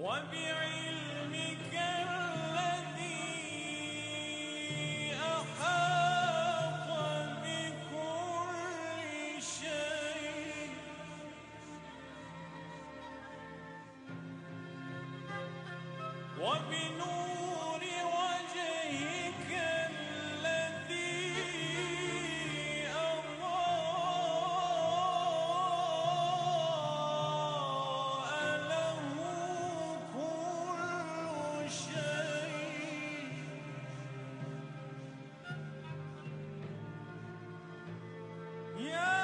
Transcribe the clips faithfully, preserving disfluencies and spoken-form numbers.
وبعلمك الذي أحاط بكل شيء وبنور وجهك الذي أضاء له كل شيء يا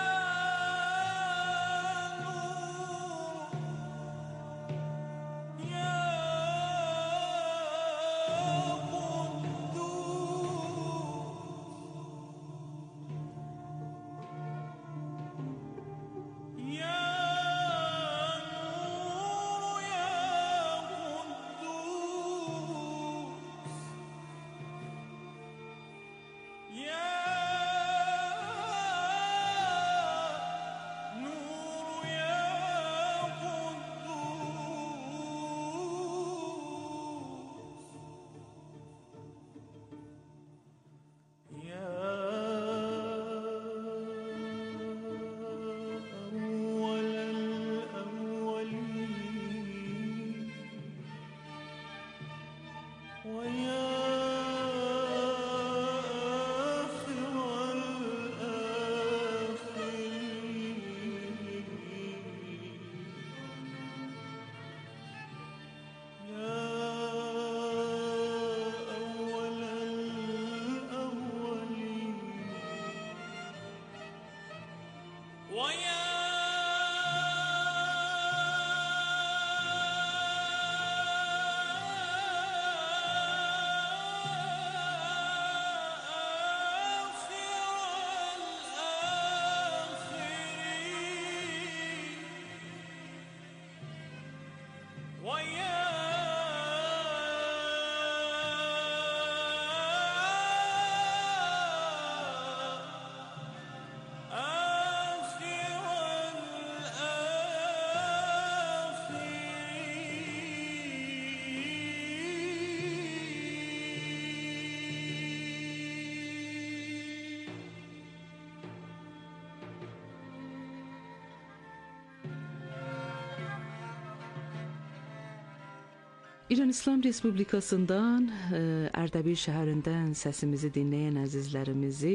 İran İslam Respublikasından Ərdəbil şəhərindən səsimizi dinləyən əzizlərimizi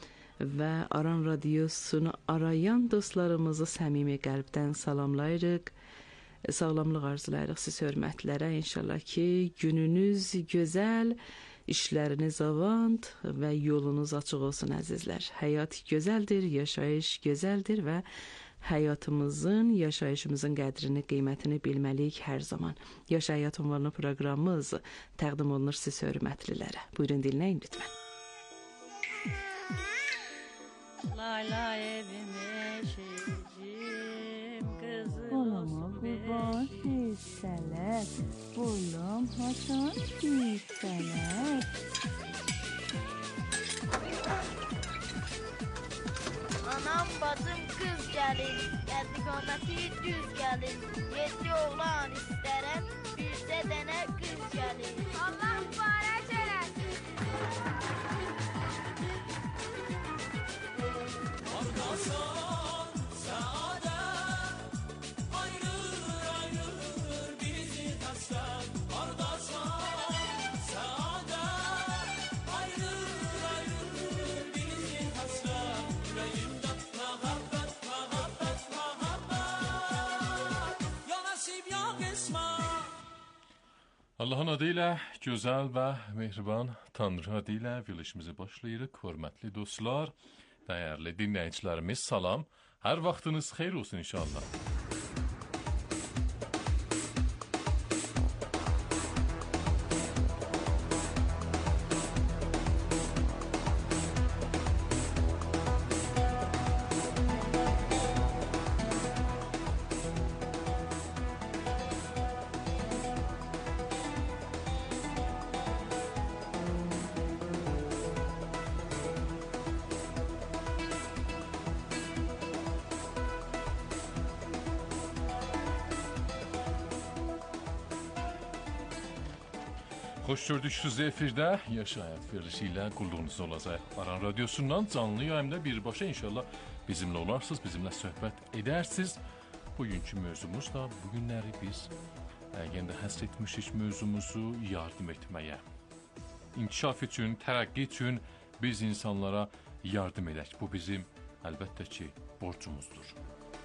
və Aran Radiosunu arayan dostlarımızı səmimi qəlbdən salamlayırıq. Sağlamlıq arzulayırıq siz hörmətlərə. İnşallah ki, gününüz gözəl, işləriniz avand və yolunuz açıq olsun əzizlər. Həyat gözəldir, yaşayış gözəldir və həyatımızın, yaşayışımızın qədrini, qiymətini bilməliyik hər zaman. Yaşa Həyat ünvanlı proqramımız təqdim olunur siz hörmətlilərə. Buyurun dinləyin lütfən. Layla evime şeycim kızım Koluma kurban hisseler, boyum haçan hisseler. Anam bacım kız gelin, geldi qamati düz gelin. Yedi oğlan isterem, birde dene kız gelin. Allah mübarək eləsin. Ardasan saadet ayrılır ayrılır bizi taşlar. Ardasan saadet ayrılır ayrılır bizi taşlar. Yüreğimde muhabbet muhabbet muhabbet ya nasip ya kısmet. Allahın adıyla güzel ve mehriban Tanrı adıyla verilişimizi başlayırıq. Hörmətli dostlar, dəyərli dinləyicilərimiz, salam. Hər vaxtınız xeyir olsun inşallah. Xoş gördük sizi efirdə. Yaşa həyat verilişi ilə qulluğunuz olacaq. Aran radiosundan canlı yayımda birbaşa inşallah bizimlə olarsınız, bizimlə söhbət edərsiniz. Bugünkü mövzumuz da bu günləri biz ə, yenə də həsr etmişik mövzumuzu yardım etməyə. İnkişaf üçün, tərəqqi üçün biz insanlara yardım edək. Bu bizim əlbəttə ki borcumuzdur.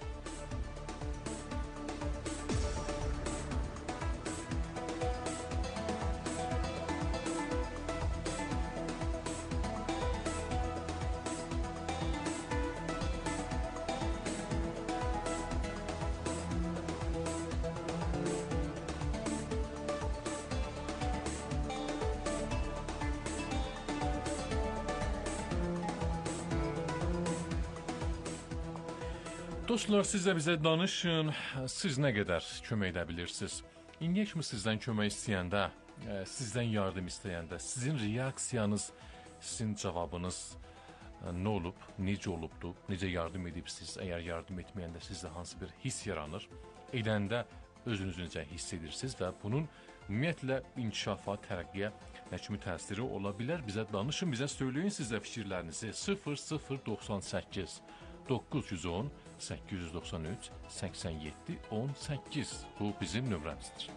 Dostlar, siz də bizə danışın, siz nə qədər kömək edə bilirsiniz? İndiyə kimi sizdən kömək istəyəndə, sizdən yardım istəyəndə, sizin reaksiyanız, sizin cavabınız nə olub, necə olubdu, necə yardım edibsiniz? Əgər yardım etməyəndə sizdə hansı bir hiss yaranır, edəndə özünüzü necə hiss edirsiniz və bunun ümumiyyətlə inkişafa, tərəqqiyə nə kimi təsiri ola bilər? Bizə danışın, bizə söyləyin sizə fikirlərinizi. sıfır sıfır doxsan səkkiz doqquz yüz on səkkiz yüz doxsan üç səksən yeddi on səkkiz. Bu bizim nömrəmizdir.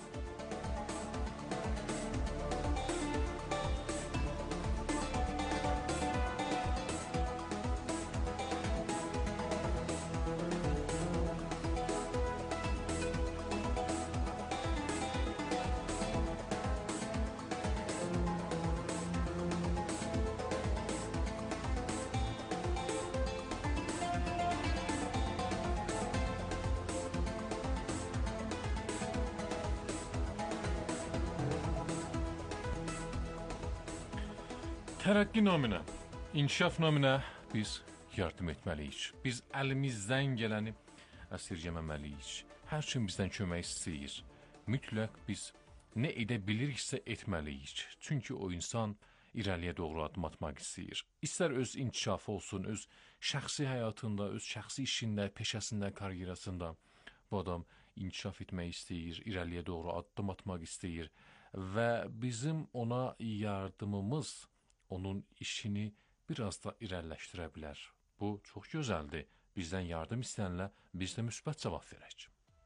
Tərəqqi naminə, inkişaf naminə biz yardım etməliyik. Biz əlimizdən gələni əsirgəməməliyik. Hər kim bizdən kömək istəyir. Mütləq biz nə edə biliriksə etməliyik. Çünki o insan irəliyə doğru addım atmaq istəyir. İstər öz inkişafı olsun, öz şəxsi həyatında, öz şəxsi işində, peşəsində, karyerasında. Bu adam inkişaf etmək istəyir, irəliyə doğru addım atmaq istəyir. Və bizim ona yardımımız onun işini biraz da irəliləşdirə bilər. Bu çox gözəldir. Bizdən yardım istəyənlə biz də müsbət cavab verək.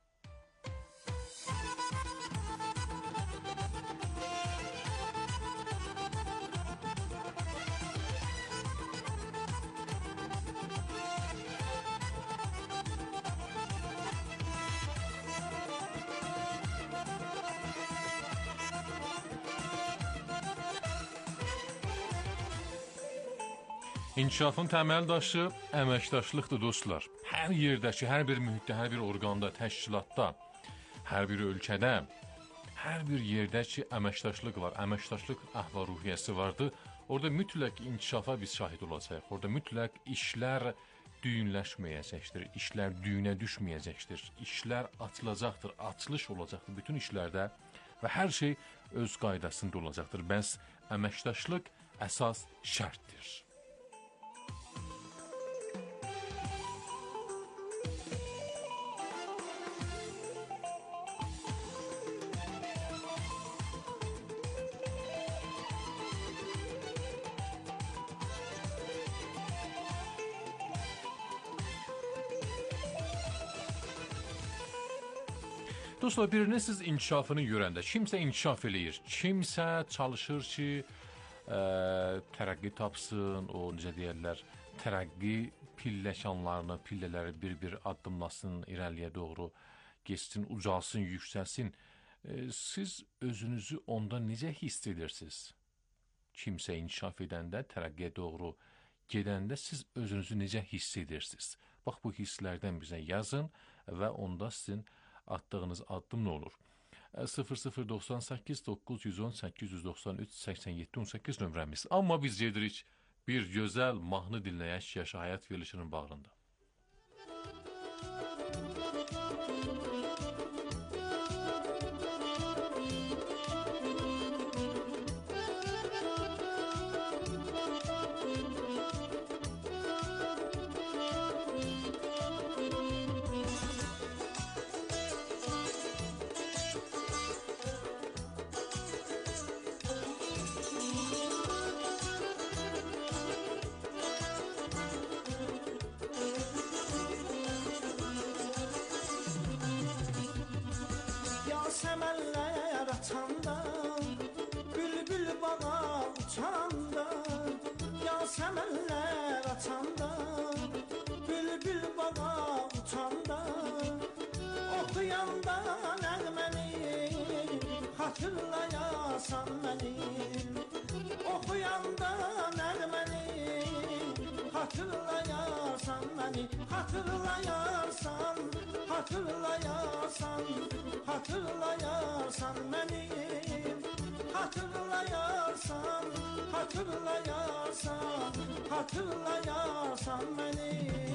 İnkişafın təməl daşı əməkdaşlıqdır dostlar. Hər yerdəki, hər bir mühitdə, hər bir orqanda, təşkilatda, hər bir ölkədə, hər bir yerdə ki əməkdaşlıq var, əməkdaşlıq əhval-ruhiyyəsi vardır. Orada mütləq inkişafa biz şahid olacaq. Orada mütləq işlər düyünləşməyəcəkdir, işlər düyünə düşməyəcəkdir, işlər açılacaqdır, açılış olacaqdır bütün işlərdə və hər şey öz qaydasında olacaqdır. Bəs əməkdaşlıq əsas şərtdir. Dostlar, birinin siz inkişafını görəndə, kimsə inkişaf eləyir, kimsə çalışır ki, ə, tərəqqi tapsın, o necə deyərlər, tərəqqi pilləkanlarını, pillələri bir-bir addımlasın, irəliyə doğru geçsin, ucalsın, yüksəlsin. E, siz özünüzü onda necə hiss edirsiniz? Kimsə inkişaf edəndə, tərəqqiyə doğru gedəndə siz özünüzü necə hiss edirsiniz? Bax, bu hisslərdən bizə yazın və onda sizin attığınız addım nə olur? sıfır sıfır doxsan səkkiz doqquz yüz on səkkiz yüz doxsan üç səksən yeddi on səkkiz nömrəmiz. Amma biz gedirik bir gözəl mahnı dinləyək Yaşa həyat verilişinin bağrında. açanda, bülbül bağa uçanda, yasemenler açanda, bülbül bağa uçanda, oxuyanda nəğməni, xatırlayasan məni, oxuyanda nəğməni, xatırlayasan məni, xatırlayarsan, xatırlayarsan, xatırlayarsan məni, xatırlayarsan, xatırlayarsan, xatırlayarsan məni.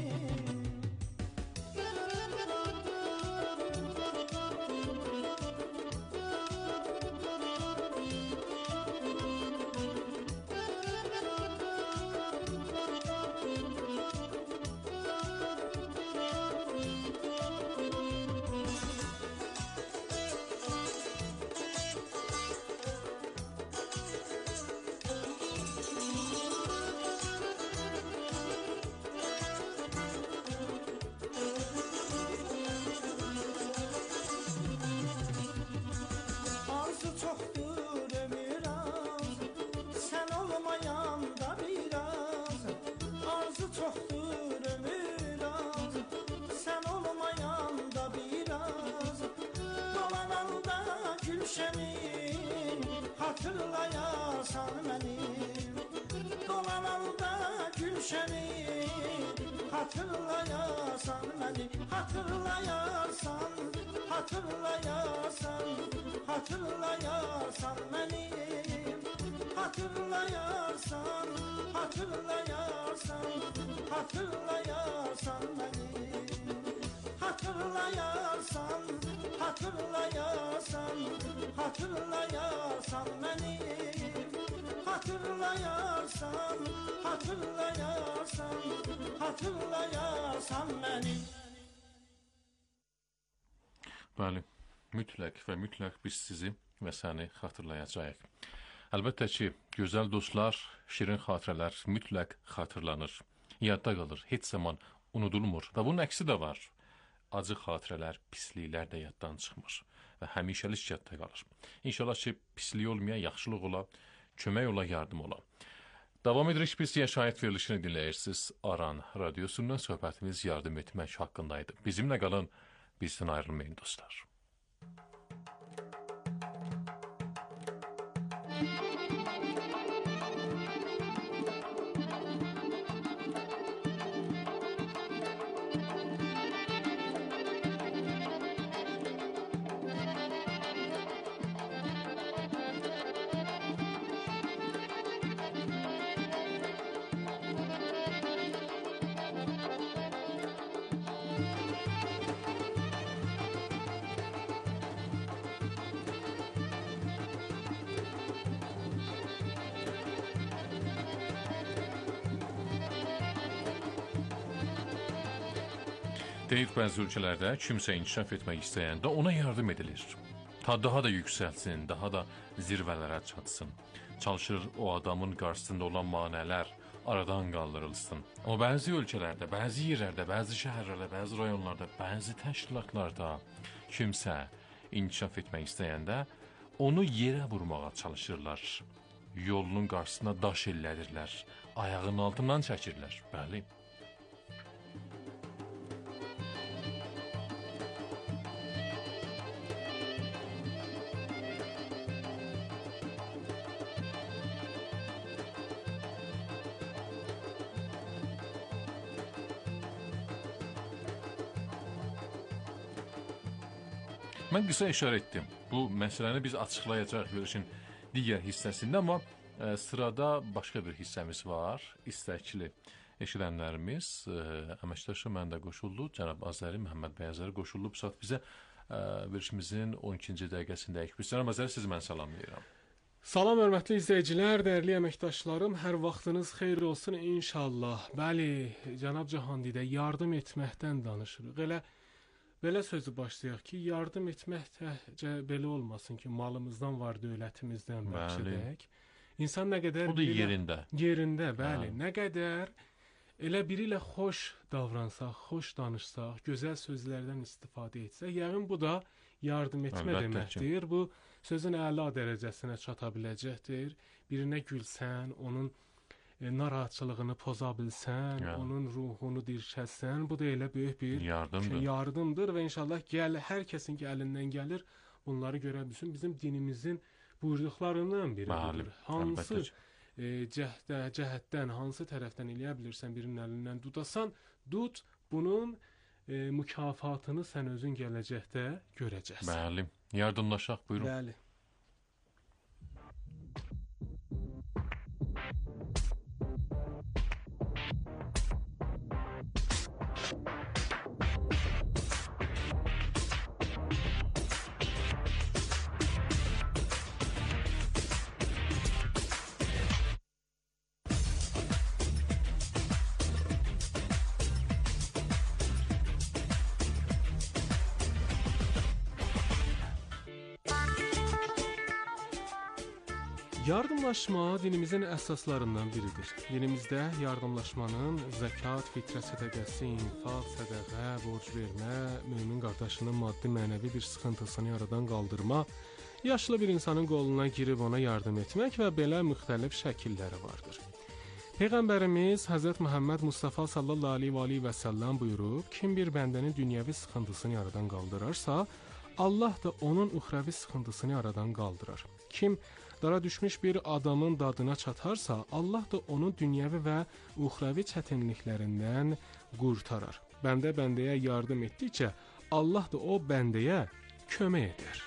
Xatırlayasan məni, dolananda gülşəni, xatırlayasan məni, xatırlayarsan, xatırlayarsan, xatırlayarsan məni, xatırlayarsan, xatırlayarsan, xatırlayarsan məni, xatırlayarsan, xatırlayarsan, xatırlayarsan məni, xatırlayarsan, xatırlayarsan, xatırlayarsan məni. Bəli, mütləq və mütləq biz sizi və səni xatırlayacağıq. Əlbəttə ki, gözəl dostlar, şirin xatirələr mütləq xatırlanır, yadda qalır, heç zaman unudulmur və bunun əksi də var. Acı xatirələr, pisliklər də yaddan çıxmır və həmişəlik yadda qalır. İnşallah ki, pislik olmaya, yaxşılıq ola, kömək ola, yardım ola. Davam edirik, biz şahid verilişini dinləyirsiniz. Aran radiosundan söhbətimiz yardım etmək haqqındaydı. Bizimlə qalın, bizdən ayrılmayın dostlar. Deyir, bəzi ölkələrdə kimsə inkişaf etmək istəyəndə ona yardım edilir. Ta daha da yüksəlsin, daha da zirvələrə çatsın. Çalışır o adamın qarşısında olan manələr aradan qaldırılsın. Amma bəzi ölkələrdə, bəzi yerlərdə, bəzi şəhərlərdə, bəzi rayonlarda, bəzi təşkilatlarda kimsə inkişaf etmək istəyəndə onu yerə vurmağa çalışırlar. Yolunun qarşısına daş ellədirlər, ayağının altından çəkirlər. Bəli. Mən qısa işarə etdim. Bu məsələni biz açıqlayacaq verilişin digər hissəsində, amma ə, sırada başqa bir hissəmiz var. İstəkli eşidənlərimiz, ə, əməkdaşı mən də qoşuldu. Cənab Azəri, Məhəmməd bəy Azəri qoşuldu. Bu saat bizə ə, verilişimizin on ikinci dəqiqəsindəyik. Biz Cənab Azəri, sizi mən salamlayıram. Salam hörmətli izləyicilər, dəyərli əməkdaşlarım, hər vaxtınız xeyir olsun inşallah. Bəli, cənab Cahandidə yardım etməkdən danışırıq. Elə belə sözü başlayaq ki, yardım etmək təhcə belə olmasın ki, malımızdan var, dövlətimizdən bəxş edək. İnsan nə qədər... O da yerində. Yerində, bəli. Hə. Nə qədər elə biri ilə xoş davransaq, xoş danışsaq, gözəl sözlərdən istifadə etsək, yəqin bu da yardım etmə deməkdir. Bu sözün əla dərəcəsinə çata biləcəkdir. Birinə gülsən, onun e, narahatçılığını poza bilsən, Ya. onun ruhunu dirşəsən, bu da elə böyük bir Yardımdır. şey, yardımdır və inşallah gəl hər kəsin ki əlindən gəlir bunları görə bilsin. Bizim dinimizin buyurduqlarından biri Bəli, budur. Hansı əlbəttə ki. e, cəhdə, cəhətdən, hansı tərəfdən eləyə bilirsən birinin əlindən tutasan, tut, bunun e, mükafatını sən özün gələcəkdə görəcəksən. Bəli. Yardımlaşaq, buyurun. Bəli. Yardımlaşma dinimizin əsaslarından biridir. Dinimizdə yardımlaşmanın zəkat, fitrə sədəqəsi, infaq, sədəqə, borc vermə, mömin qardaşının maddi mənəvi bir sıxıntısını yaradan qaldırma, yaşlı bir insanın qoluna girib ona yardım etmək və belə müxtəlif şəkilləri vardır. Peyğəmbərimiz Həzrət Məhəmməd Mustafa sallallahu aleyhi və səlləm buyurub, kim bir bəndənin dünyəvi sıxıntısını yaradan qaldırarsa, Allah da onun uxravi sıxıntısını yaradan qaldırar. Kim dara düşmüş bir adamın dadına çatarsa, Allah da onun dünyəvi və uxravi çətinliklərindən qurtarar. Bəndə bəndəyə yardım etdikcə, Allah da o bəndəyə kömək edər.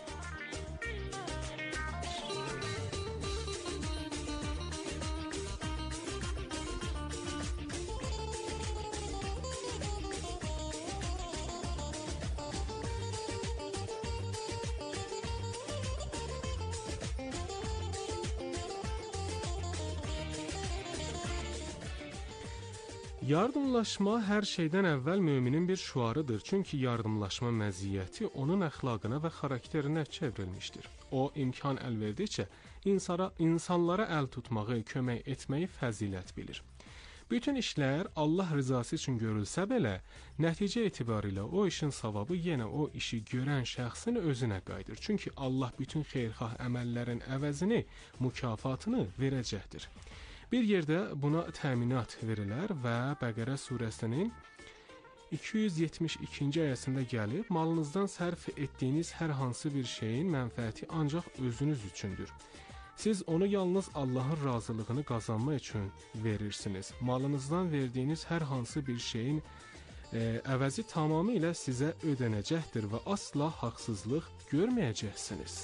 Yardımlaşma hər şeydən əvvəl müminin bir şüarıdır. Çünki yardımlaşma məziyyəti onun əxlaqına və xarakterinə çevrilmişdir. O, imkan əl verdikcə insana, insanlara əl tutmağı, kömək etməyi fəzilət bilir. Bütün işlər Allah rızası üçün görülsə belə, nəticə etibarilə o işin savabı yenə o işi görən şəxsin özünə qayıdır. Çünki Allah bütün xeyirxah əməllərin əvəzini, mükafatını verəcəkdir. Bir yerdə buna təminat verilər və Bəqərə surəsinin iki yüz yetmiş ikinci ayəsində gəlib, malınızdan sərf etdiyiniz hər hansı bir şeyin mənfəəti ancaq özünüz üçündür. Siz onu yalnız Allahın razılığını qazanmaq üçün verirsiniz. Malınızdan verdiyiniz hər hansı bir şeyin e, əvəzi tamamilə sizə ödənəcəkdir və asla haqsızlıq görməyəcəksiniz.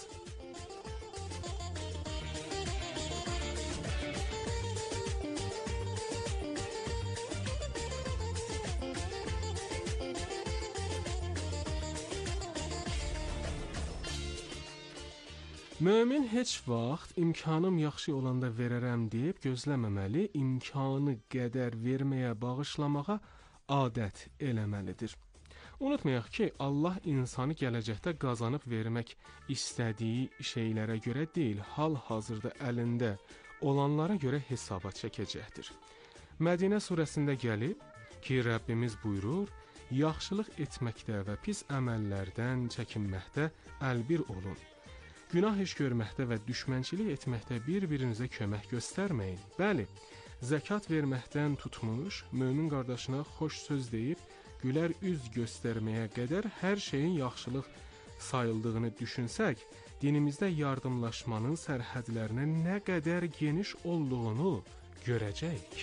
Mömin heç vaxt imkanım yaxşı olanda verərəm deyib gözləməməli, imkanı qədər verməyə, bağışlamağa adət eləməlidir. Unutmayaq ki, Allah insanı gələcəkdə qazanıb vermək istədiyi şeylərə görə deyil, hal-hazırda əlində olanlara görə hesaba çəkəcəkdir. Mədinə surəsində gəlib ki, Rəbbimiz buyurur, yaxşılıq etməkdə və pis əməllərdən çəkinməkdə əlbir olun. Günah iş görməkdə və düşmənçilik etməkdə bir-birinizə kömək göstərməyin. Bəli, zəkat verməkdən tutmuş, mömin qardaşına xoş söz deyib, gülər üz göstərməyə qədər hər şeyin yaxşılıq sayıldığını düşünsək, dinimizdə yardımlaşmanın sərhədlərinin nə qədər geniş olduğunu görəcəyik.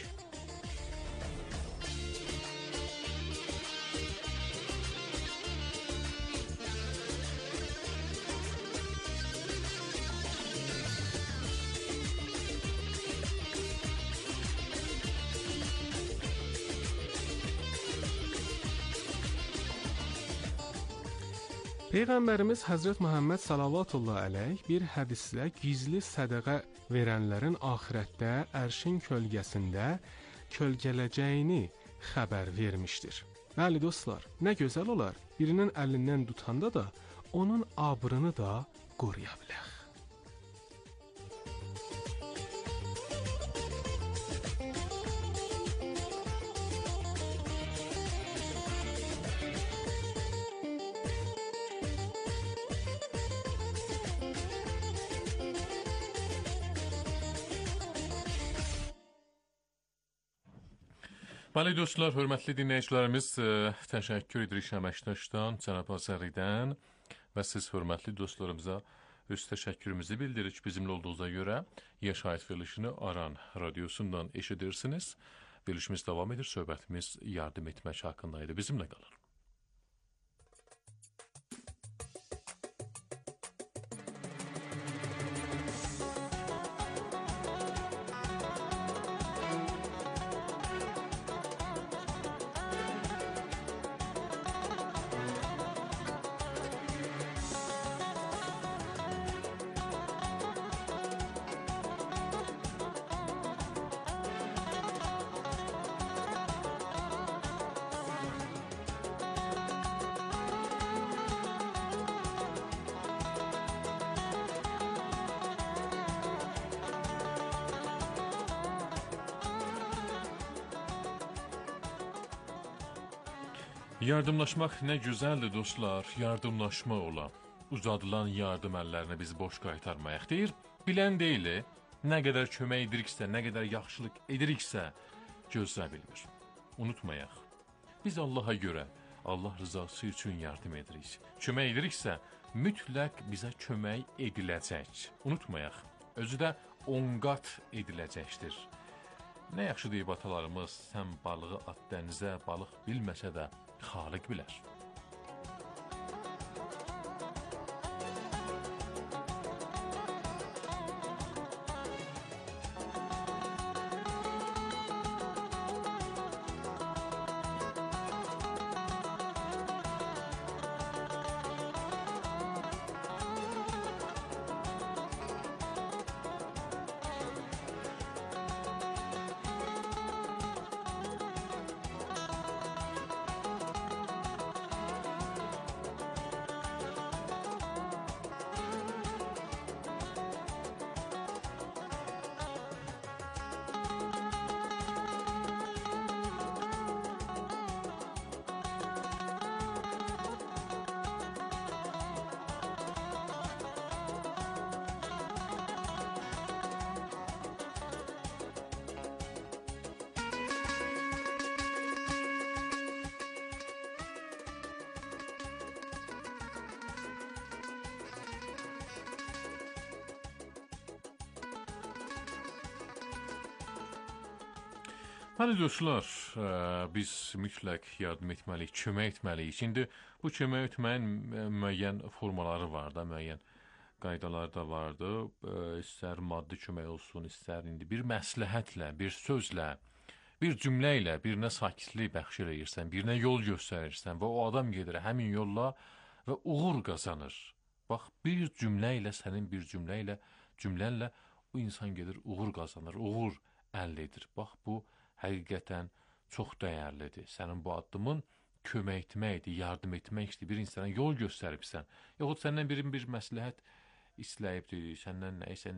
Peyğəmbərimiz Həzrət Məhəmməd salavatullah əleyh bir hədisdə gizli sədəqə verənlərin axirətdə ərşin kölgəsində kölgələcəyini xəbər vermişdir. Bəli dostlar, nə gözəl olar, birinin əlindən tutanda da onun abrını da qoruya bilək. Bəli dostlar, hörmətli dinləyicilərimiz, e, təşəkkür edirik əməkdaşdan, cənab Azəridən və siz hörmətli dostlarımıza öz təşəkkürümüzü bildiririk bizimlə olduğunuza görə. Yaşayış verilişini Aran radiosundan eşidirsiniz. Verilişimiz davam edir, söhbətimiz yardım etmək haqqındaydı. Bizimlə qalın. Yardımlaşmaq nə gözəldir dostlar, yardımlaşma ola. Uzadılan yardım əllərini biz boş qaytarmayaq deyir. Bilən deyil, nə qədər kömək ediriksə, nə qədər yaxşılıq ediriksə, gözlə bilmir. Unutmayaq, biz Allaha görə, Allah rızası üçün yardım edirik. Kömək ediriksə, mütləq bizə kömək ediləcək. Unutmayaq, özü də on qat ediləcəkdir. Nə yaxşı deyib atalarımız, sən balığı at dənizə, balıq bilməsə də, Xaliq bilər. Bəli dostlar, ə, biz mütləq yardım etməliyik, kömək etməliyik. İndi bu kömək etməyin müəyyən formaları var da, müəyyən qaydalar da vardı. Ə, istər maddi kömək olsun, istər indi bir məsləhətlə, bir sözlə, bir cümlə ilə birinə sakitlik bəxş eləyirsən, birinə yol göstərirsən və o adam gedir həmin yolla və uğur qazanır. Bax, bir cümlə ilə, sənin bir cümlə ilə, cümlənlə o insan gedir, uğur qazanır, uğur əldə edir. Bax, bu həqiqətən çox dəyərlidir. Sənin bu addımın kömək etməkdir, yardım etməkdir, bir insana yol göstəribsən. Yaxud səndən birin bir məsləhət istəyibdir, səndən nəyisə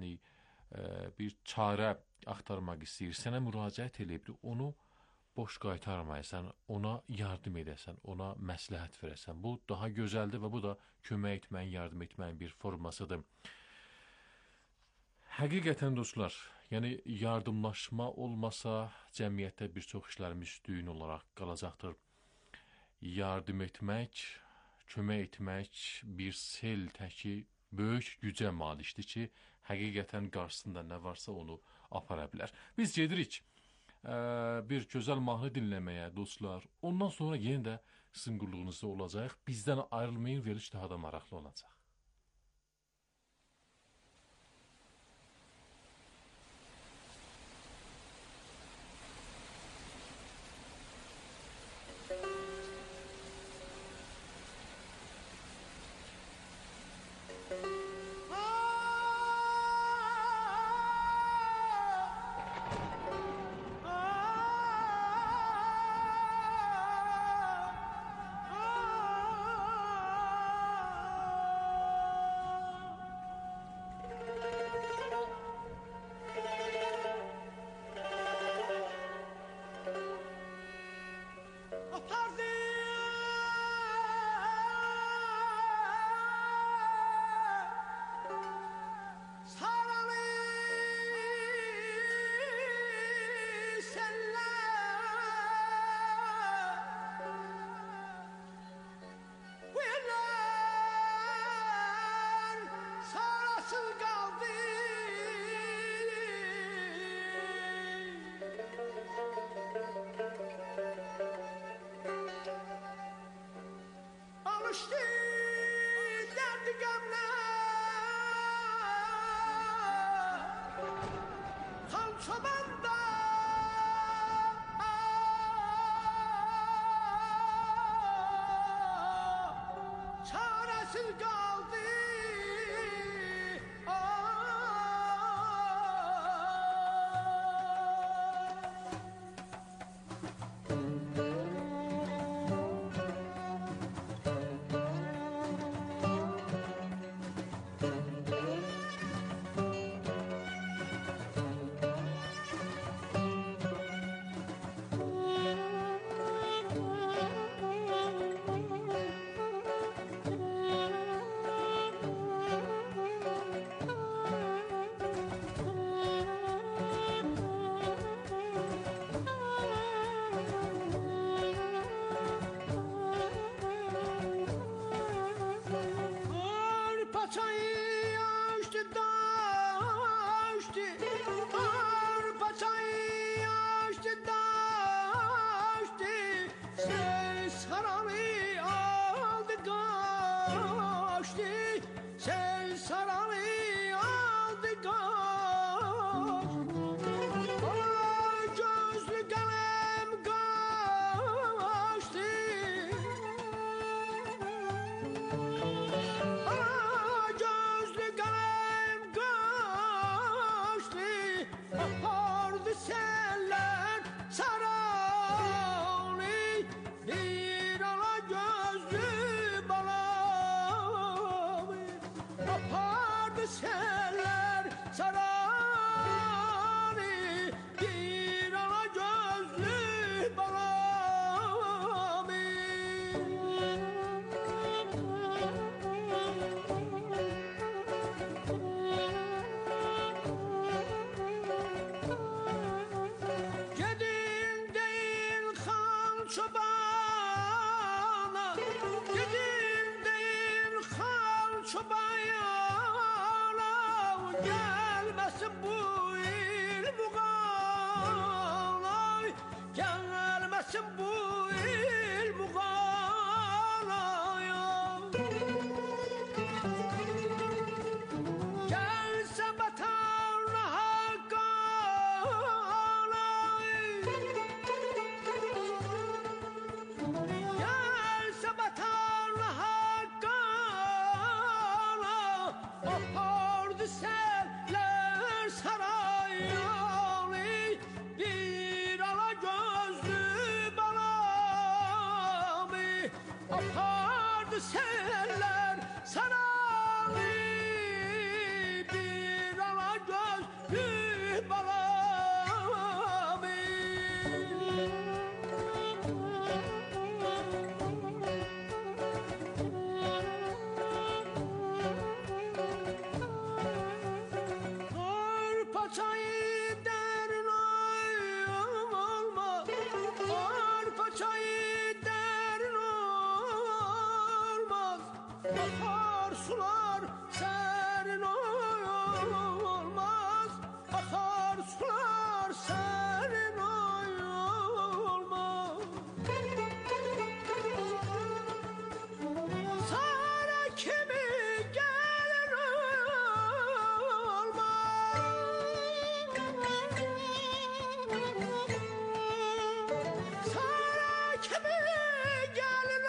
bir çarə axtarmaq istəyir, sənə müraciət edibdir, onu boş qaytarmayasan, ona yardım edəsən, ona məsləhət verəsən. Bu daha gözəldir və bu da kömək etməyin, yardım etməyin bir formasıdır. Həqiqətən dostlar, yəni yardımlaşma olmasa cəmiyyətdə bir çox işlərimiz düyün olaraq qalacaqdır. Yardım etmək, kömək etmək bir sel təki böyük gücə malikdir ki, həqiqətən qarşısında nə varsa onu apara bilər. Biz gedirik ə, bir gözəl mahnı dinləməyə dostlar. Ondan sonra yenə də sizin qulluğunuzda olacaq. Bizdən ayrılmayın, veriliş daha da maraqlı olacaq. nasıl kaldı? Arpaçayı açtı daştı, arpaçayı açtı daştı, sen saranı aldı kaçtı, sen saranı aldı kaçtı. Ay gözlü kalem kaçtı. Ay gözlü kalem kaçtı. Bahardı seller saranı, bir ala gözlü balamı. Bahardı seller saranı, bir ala gözlü balamı. Gedin değil han çobana, gedin değil han çobana, gelmesin bu il muğala, gelmesin bu il muğala. Gelse batarla hakkala, gelse batarla hakkala, bahardı seller saraylı, bir ala gözlü balamı. Bahardı seller saraylı, bir ala gözlü balamı. Arpaçayı derin olmaz, arpaçayı derin olmaz. Akar sular serin olmaz, akar sular serin olmaz. Sana kimi gelin olmaz, sana kimi gelin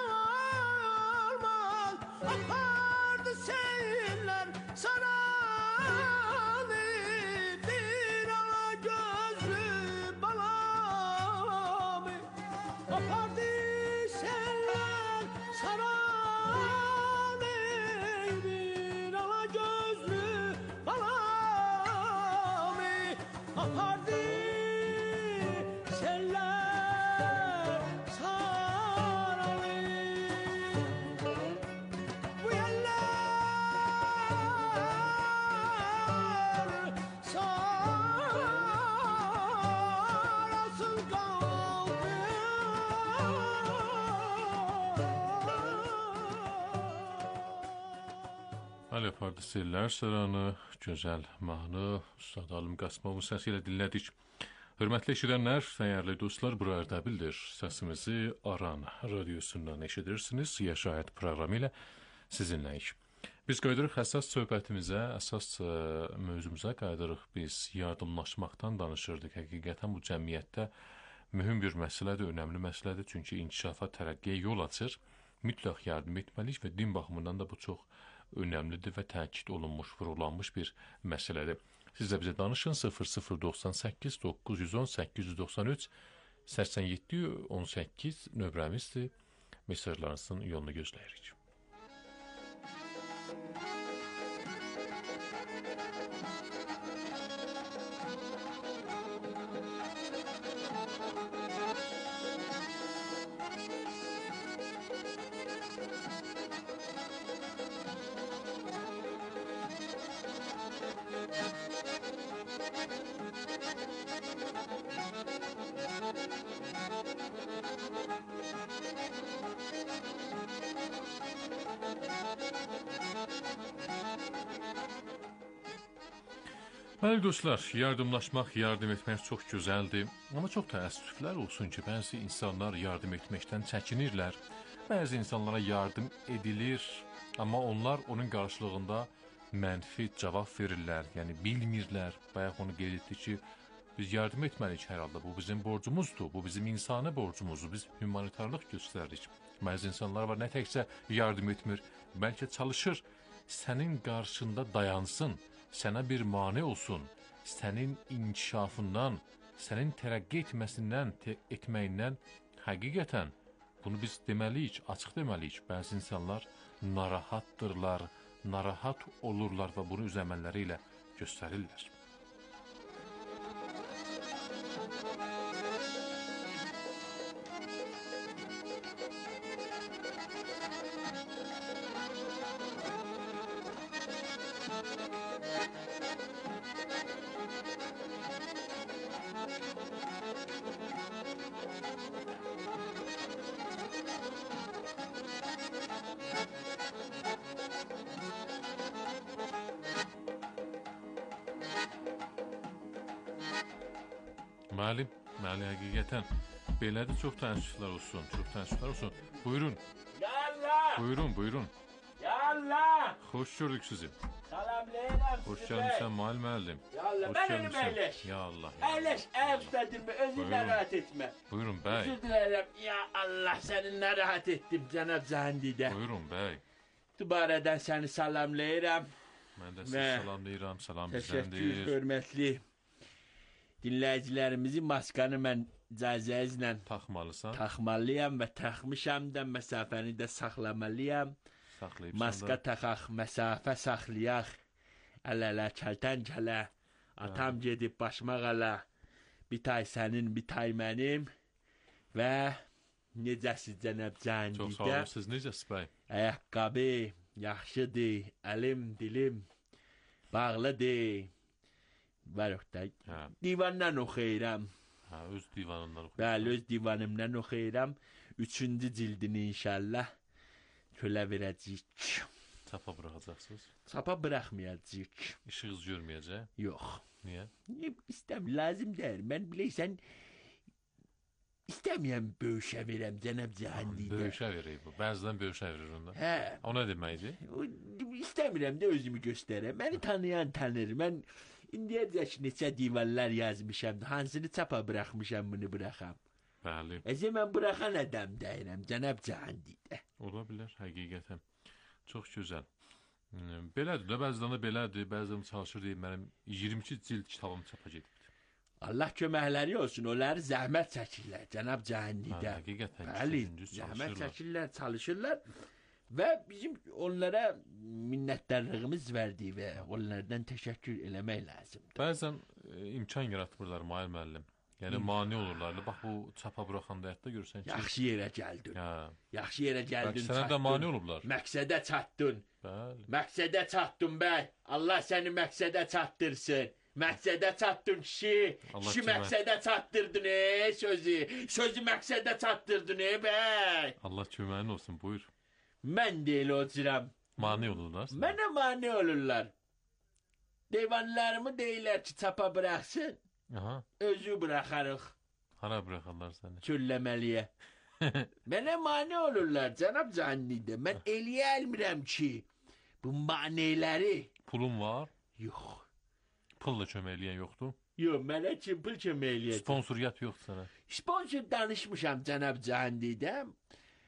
olmaz. Apardı seller saranı, bir ala gözlü balamı. Apardı seller saranı, bir ala gözlü balamı. Apardı seller saranı. Bu yerler sarasın kaldı. Hələ Pardisellər Saranı, gözəl mahnı Ustad Alim Qasımovun səsi ilə dinlədik. Hörmətli eşidənlər, dəyərli dostlar, bura Ərdəbildir. Səsimizi Aran radiosundan eşidirsiniz. Yaşayət proqramı ilə sizinləyik. Biz qayıdırıq əsas söhbətimizə, əsas ə, mövzumuza qayıdırıq. Biz yardımlaşmaqdan danışırdıq. Həqiqətən bu cəmiyyətdə mühüm bir məsələdir, önəmli məsələdir. Çünki inkişafa, tərəqqiyə yol açır. mütləq yardım etməliyik və din baxımından da bu çox önəmlidir və təkid olunmuş, vurgulanmış bir məsələdir. Siz də bizə danışın sıfır sıfır doxsan səkkiz doqquz yüz on səkkiz yüz doxsan üç səksən yeddi on səkkiz nömrəmizdir. Mesajlarınızın yolunu gözləyirik. Bəli dostlar, yardımlaşmaq, yardım etmək çox gözəldir. Amma çox təəssüflər olsun ki, bəzi insanlar yardım etməkdən çəkinirlər. Bəzi insanlara yardım edilir, amma onlar onun qarşılığında mənfi cavab verirlər, yəni bilmirlər. Bayaq onu qeyd etdik ki, biz yardım etməliyik hər halda. Bu bizim borcumuzdur, bu bizim insani borcumuzdur. Biz humanitarlıq göstəririk. Bəzi insanlar var, nə təkcə yardım etmir, bəlkə çalışır, sənin qarşında dayansın, sənə bir mane olsun, sənin inkişafından, sənin tərəqqi etməsindən, etməyindən həqiqətən bunu biz deməliyik, açıq deməliyik. Bəzi insanlar narahatdırlar, narahat olurlar və bunu öz əməlləri ilə göstərirlər. Müəllim, müəllim həqiqətən belədir, çox təəssüflər olsun, çox təəssüflər olsun. Buyurun. Ya Allah! Buyurun, buyurun. Ya Allah! Xoş gördük sizi. Salamlayıram Xoş sizi. gəlmişsən müəllim müəllim. Ya Allah, Xoş ben elim gəlmişsən. əyləş. Ya Allah. Ya Əyləş, əv tutadırma, özünü Buyurun. narahat etmə. Buyurun bəy. Özür dilərim. Ya Allah, səni narahat etdim cənab Zandidə. Buyurun bəy. Dubarədən səni salamlayıram. Mən də sizi Və salamlayıram, salam Təşəkkür, bizəndir. hörmətli dinləyicilərimizi maskanı mən cazəyizlə Taxmalısan, taxmalıyam və taxmışam da məsafəni də saxlamalıyam. saxlayıbsan Maska da. taxaq, məsafə saxlayaq. Əl-ələ, kəltən kələ. Atam gedib başıma qala. Bir tay sənin, bir tay mənim. Və necəsiz cənab Candidə? Çox sağ olun, siz necəsiz bəy? Ayaqqabı yaxşıdır, əlim, dilim bağlıdır. Var oxtay. Hə, Divandan oxuyuram. hə, öz divanından oxuyun. Bəli, öz divanımdan oxuyuram. Üçüncü cildini inşallah kölə verəcəyik. Çapa buraxacaqsınız. Çapa buraxmayacağıq. İşığınız görməyəcək. Yox. Niyə? Ne istem lazım der. Ben bileysen istemiyorum böyüşe verem Cenab Cihandi. Böyüşə verək bu. Bəzən böyüşə verir onda. He. O nə deməkdir? İstemiyorum de özümü gösterem. Beni tanıyan tanır. Ben indiyəcək neçə divanlar yazmışam. Hansını çapa bırakmışam bunu bırakam. Bəli. E zaman bırakan adam deyirəm Cenab Cihandi. Ola bilər, həqiqətən. Çox gözəl. Hmm, Belədir də, bəzən də belədir. Bəzən çalışır deyim, mənim iyirmi iki cild kitabım çapa gedibdir. Allah köməkləri olsun. Onları zəhmət çəkirlər Cenab Ha, Cihandidə. həqiqətən Bəli, gündüz zəhmət çalışırlar. çəkirlər, çalışırlar və bizim onlara minnətdarlığımız verdi və onlardan təşəkkür eləmək lazımdır. Bəzən e, imkan yaratmırlar müəllim müəllim. Yəni mane olurlar. Bax bu çapa buraxanda hətta görsən ki, Yaxşı yerə gəldin. hə, Yaxşı yerə gəldin. bəlkə sənə də çatdın. mane olublar. Məqsədə çatdın. Bəli. Məqsədə çatdın bəy. Allah səni məqsədə çatdırsın. Məqsədə çatdın kişi. Allah Kişi kömək- məqsədə çatdırdın ey sözü. Sözü məqsədə çatdırdın ey bəy. Allah köməyin olsun, buyur. Mən də elə oluram. Mane olurlar. sənə. Mənə mane olurlar. Divanlarımı deyirlər ki, çapa bıraxsın. Aha, Özü bıraxarıq hara buraxarlar səni? külləməliyə. Mənə mane olurlar cənab Candidə. Mən eləyə bilmirəm ki, bu maneləri Pulun var, yox. pulla kömək eləyən yoxdur. Yox, mənə kim pul kömək eləyəcək? Sponsoriyyat yoxdur sənə. Sponsor danışmışam cənab Candidə.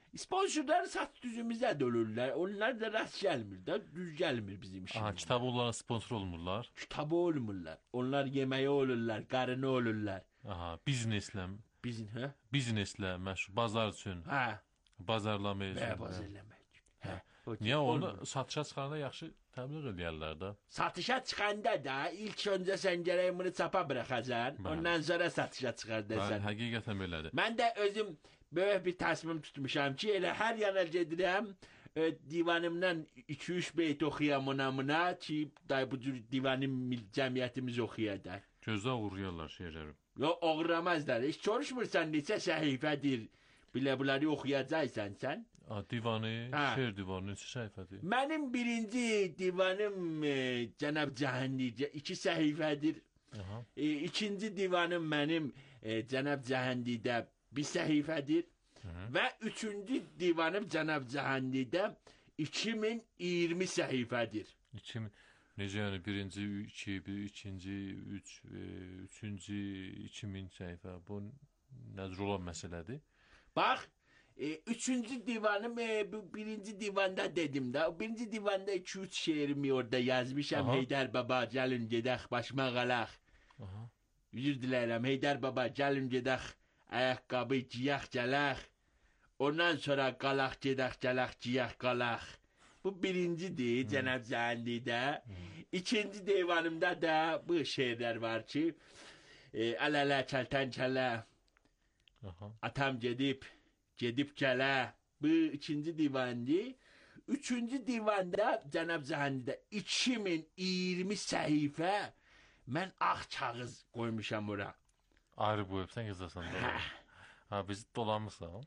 Sponsorlar sat düzümüzə dölürlər. Onlar da rast gəlmir də, düz gəlmir bizim işimiz. Aha, kitab onlara sponsor olmurlar. Kitabı olmurlar. Onlar yeməyə olurlar, qarını olurlar. Aha, bizneslə, Bizim, hə? bizneslə məşğul, bazar üçün, Hə. bazarlama Və üçün. baz eləmək. Hə. o Niyə olmur. onu satışa çıxanda yaxşı təbliğ eləyərlər də? Satışa çıxanda da ilk öncə sən gərək bunu çapa buraxasan, Bəli. ondan sonra satışa çıxar Bəli, desən. həqiqətən belədir. Mən də özüm böyük bir təsmim tutmuşam ki, elə hər yana gedirəm, e, divanımdan iki üç beyt oxuyam ona buna ki, da bu cür divanım mil- cəmiyyətimiz oxuyacaq. Gözdə uğrayarlar şeirləri. Yo, oğramazlar. Heç soruşmursan neçə səhifədir. Bilə bunları oxuyacaqsan sən. A, divanı, Ha. şeir divanı neçə səhifədir? Mənim birinci divanım e, cənab Cəhənnicə iki səhifədir. Aha. E, ikinci divanım mənim e, cənab Cəhəndidə bir səhifədir. Və üçüncü divanım cənab Cəhəndidə iki min iyirmi səhifədir. İki min, necə yəni birinci, iki, bir, ikinci, üç, e, üçüncü, iki min səhifə. Bu nədir olan məsələdir? Bax, e, üçüncü divanım e, bu birinci divanda dedim də. O birinci divanda iki üç şeirimi orada yazmışam. Aha. Heydər baba, gəlin gedək başma qalaq. Aha. Üzr diləyirəm. Heydər baba, gəlin gedək ayaqqabı giyək gələk. Ondan sonra qalaq gedək gələk giyək qalaq. Bu birincidir cənab Cəhəndidə. İkinci divanımda da bu şeirlər var ki, e, əl-ələ, kəltən-kələ, Aha. atam gedib, gedib gələ. Bu ikinci divandır. Üçüncü divanda cənab Cəhəndidə iki min iyirmi səhifə mən ağ kağız qoymuşam ora. Ayrı boyubsan yazasan da. Ha, bizi dolanmışsan.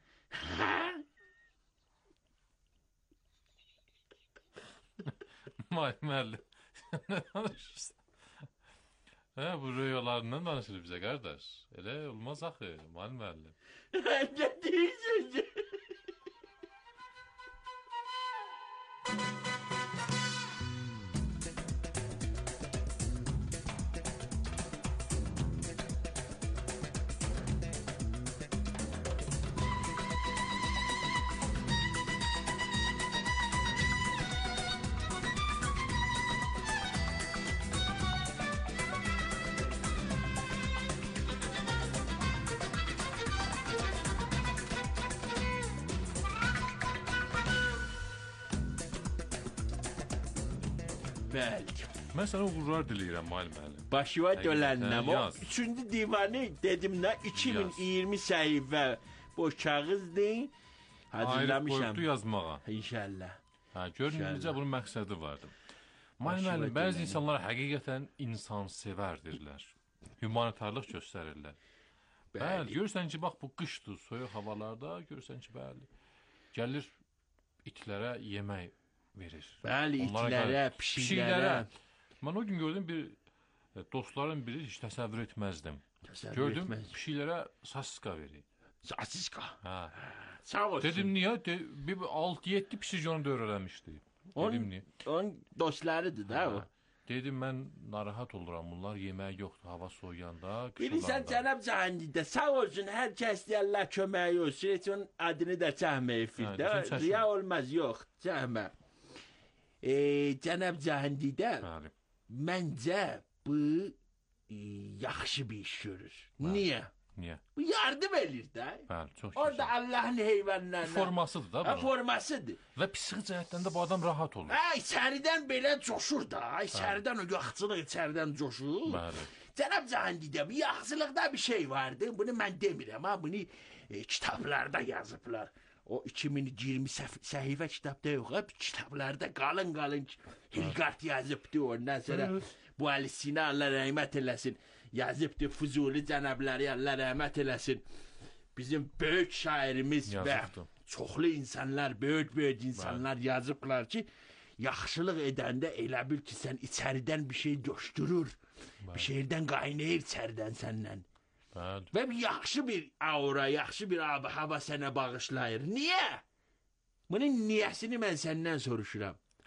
May müəllim. Nə danışırsan? Hə, bu rüyalarından danışır bizə qardaş. Elə olmaz axı, müəllim müəllim. Ne deyirsən? Bəli. Mən sənə uğurlar diləyirəm müəllim müəllim. Başıva Həqiqətən dölənləm. O yaz. üçüncü divanı dedim də iki min iyirmi səhifə boş kağızdır. Ayrı Hazırlamışam. boyubdu yazmağa. İnşallah. Ha, görün İnşallah. necə bunun məqsədi vardı. Müəllim Başıma müəllim, bəzi gələni. insanlar həqiqətən insansevərdirlər. Humanitarlıq göstərirlər. Bəli, görürsən ki, bax bu qışdır, soyuq havalarda görürsən ki, bəli. Gəlir itlərə yemək verir. Bəli, Onlara itlərə, gəlir. pişiklərə. Mən o gün gördüm bir e, dostların biri heç təsəvvür etməzdim. Təsəvvür Gördüm etməz. pişiklərə saska verir. Sasiska. Ha. Sağ olsun. Dedim niyə? De, bir altı yeddi pişik onu dövrələmişdi. Dedim niyə? Onun dostlarıdır da o. Ha. Dedim mən narahat oluram. Bunlar yemək yoxdur hava soyuyanda, Bilirsən qışılanda. cənab Cəhəndidə sağ olsun hər kəs deyə Allah köməyi olsun. Heç onun adını da çəkməyib Ha, fildə. bizim çəkmə. Riya olmaz, yox, çəkmə. E, cənab Cəhəndidə Bəli. məncə bu e, yaxşı bir iş görür. Niyə? Niyə? Bu yardım edir də. Bəli, çox Orada gözəl. Allahın heyvanlarına. Formasıdır da Ha, bu. formasıdır. Və psixi cəhətdən də bu adam rahat olur. Ay içəridən belə coşur da. Ay içəridən o yaxçılıq içəridən coşur. Bəli. Cənab Cəhəndidə bu yaxçılıqda bir şey vardı. Bunu mən demirəm ha. Bunu e, kitablarda yazıblar. O iki min iyirmi səf- səhifə kitabda yox. Ha. Kitablarda qalın qalın Hilgard yazıbdı. Ondan sonra bu Ali Sina Allah rəhmət eləsin. Yazıbdı Füzuli cənabları Allah rəhmət eləsin. Bizim böyük şairimiz və Yazıbdı. çoxlu insanlar, böyük böyük insanlar yazıblar ki, yaxşılıq edəndə elə bil ki, sən içəridən bir şey coşdurur. Bir şeydən qaynayır içəridən səndən. Bəli. Və bir yaxşı bir aura, yaxşı bir ab hava sənə bağışlayır. Niyə? Bunun niyəsini mən səndən soruşuram.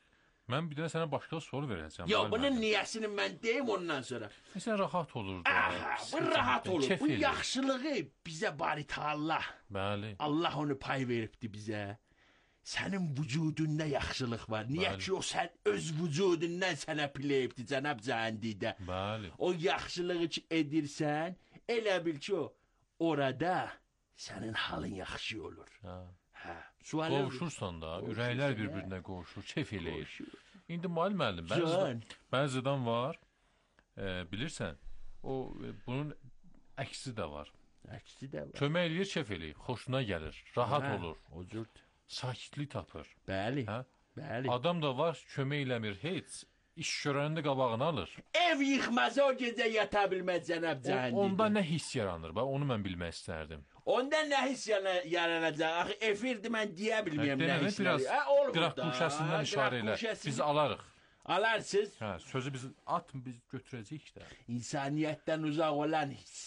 Mən bir də sənə başqa soru verəcəm. Ya müəllim. bunun niyəsini mən deyim ondan sonra. Sən rahat olur da. Aha, bu rahat olur. Kef Bu eləyir. yaxşılığı bizə barita Allah. Bəli. Allah onu pay veribdi bizə. Sənin vücudunda yaxşılıq var. Niyə Bəli. ki o sən öz vücudundan sənə piləyibdi cənab Cəhandidə. Bəli. O yaxşılığı ki edirsən, elə bil ki o orada sənin halın yaxşı olur. Ha. Hə. Sual Qovuşursan da, ürəklər bir-birinə qovuşur, kef eləyir. İndi müəllim müəllim, Can. bəzidən, bəzidən var, e, bilirsən, o e, bunun əksi də var. Əksi də var. Kömək eləyir, kef eləyir, xoşuna gəlir, rahat Hə, olur, O cür. sakitlik tapır. Bəli. Hə? Bəli. Adam da var, kömək eləmir heç, iş görəndə qabağını alır. Ev yıxmaz o gecə yata bilməz cənab O, Cəhandidə. onda nə hiss yaranır? Bax, onu mən bilmək istərdim. Onda nə hiss yana- yaranacaq? Axı efirdir mən deyə bilmirəm Hə, nə denə, hiss biraz yaranacaq. Hə, olur qıraq da. quşəsindən Qıraq işarə elə. quşəsini Biz alarıq. alarsınız. Hə, sözü biz at, biz götürəcəyik də. İnsaniyyətdən uzaq olan hiss.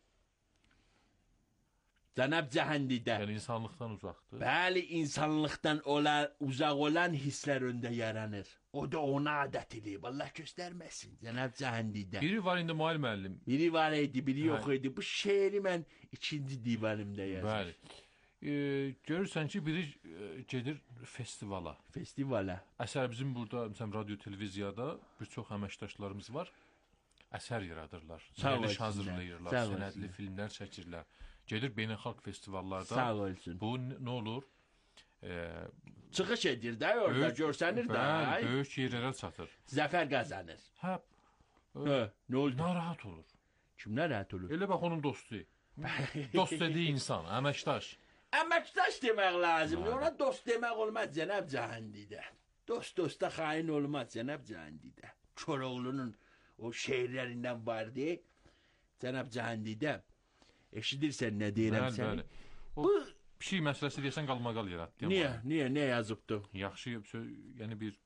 Cənab Cəhandidə. Yəni insanlıqdan uzaqdır. Bəli, insanlıqdan olar, uzaq olan hisslər öndə yaranır. O da ona adət eləyib. Allah göstərməsin. Cənab Cəhandidə. Biri var indi müəllim müəllim. Biri var idi, biri Hə. yox idi. Bu şeiri mən ikinci divanımda yazdım. Bəli. E, görürsən ki, biri e, gedir festivala. Festivala. Əsər bizim burada, məsələn, radio, televiziyada bir çox əməkdaşlarımız var. Əsər yaradırlar. Sağ Yerliş olsunlar, hazırlayırlar, sağ sənədli olsunlar. filmlər çəkirlər. Gedir beynəlxalq festivallarda. Sağ olsun. Bu n- nə olur? E, Çıxış edir də orada, böyük- görsənir də. Bəli, ay. böyük yerlərə çatır. Zəfər qazanır. Hə, Hə, nə oldu? narahat olur. Kimlər rahat olur? Elə bax onun dostu. Dost dediyi insan, əməkdaş. Əməkdaş demək lazımdır. Ona dost demək olmaz cənab Cəhandidə. Dost dosta xain olmaz cənab Cəhandidə. Koroğlu'nun o şeirlərindən vardı. Cənab Cəhandidə. Eşidirsən nə deyirəm Bəli, səni? bəli. O Bu pişik məsələsi deyəsən qalmaqal yaratdı. niyə, niyə, nə yazıbdı? Yaxşı, sö- yəni bir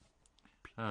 hə,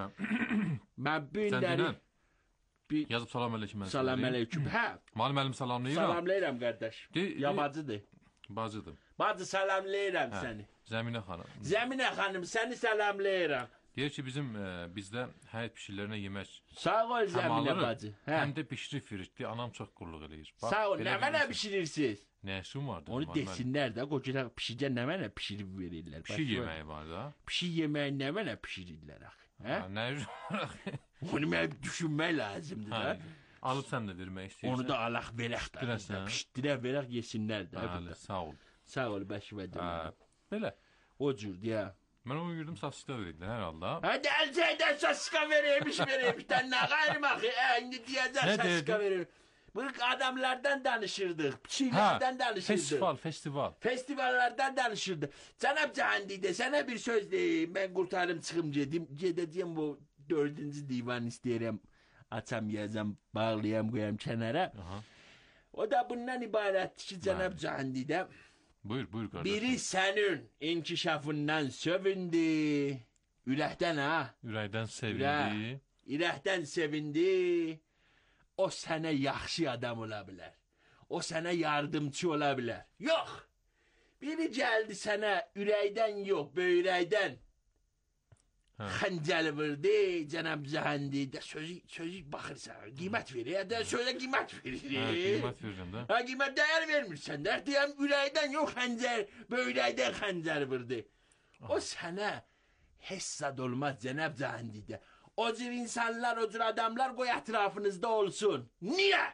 Mən bu sən günləri denən bir yazıb salam əleykum. mən salam sənə. əleykum. Hə, Müəllim müəllim salamlayıram. salamlayıram qardaş. De- Yabancıdır. Bacıdır. Bacı salamlayıram Hə. səni. Zəminə xanım. Zəminə xanım səni salamlayıram. Deyir ki, bizim e, bizdə həyat pişiklərinə yemək Sağ ol həm Zəminə alırıq, bacı. Hə. həm də bişirib verir. Anam çox qulluq eləyir. Bax, Sağ ol. belə Nə mənə bilirsən. bişirirsiniz? Nə işin vardı? Onu müəllim? desinlər də, qocalar pişicə nə mənə pişirib verirlər. Pişik Başqa- yeməyi var da. Pişik yeməyi nə mənə pişirirlər axı? Hə? Ha, nə işin? Onu mən düşünmək lazımdır Hə, da. alıb sən də vermək istəyirsən. Onu da alaq verək də. Pişdirəsən. Pişdirə verək yesinlər də. Bəli, burada. sağ ol. Sağ ol Bəşivədə. Hə, belə. O cür deyə. Mən onu girdim sasıqda dedilər hər halda. Hadi əlcəydən saska verəymiş verəymiş. Dən nə qayrım axı. Hə, indi deyəcək Nə saska dedin? verir. Bu adamlardan danışırdıq. Hə, Pişiklərdən danışırdıq. festival, festival. Festivallardan danışırdı. Cənab Cəhandidə sənə bir söz deyim. Mən qurtarım çıxım gedim. Gedəcəm bu dördüncü divan istəyirəm. Açam, yazam, bağlayam, qoyam kənara. Aha. O da bundan ibarətdir ki, cənab Bəli. Cəhandidə Buyur, buyur qardaşım. biri sənin inkişafından sevindi. Ürəkdən ha. Ürəkdən sevindi. Ürəkdən sevindi. O sənə yaxşı adam ola bilər. O sənə yardımcı ola bilər. Yox. Biri gəldi sənə ürəkdən yox, böyrəkdən. Hə. Xəncəl vurdu, cənab Cəhandidə sözü, sözü baxırsan, qiymət verir, ya da sözə qiymət verir. Hə, qiymət verirəm də. Ha, qiymət dəyər vermirsən də, deyəm ürəkdən yox xəncər, böyrəkdən xəncər vurdu. O sənə hessad olmaz cənab Cəhandidə. O cür insanlar, o cür adamlar qoy ətrafınızda olsun. Niyə?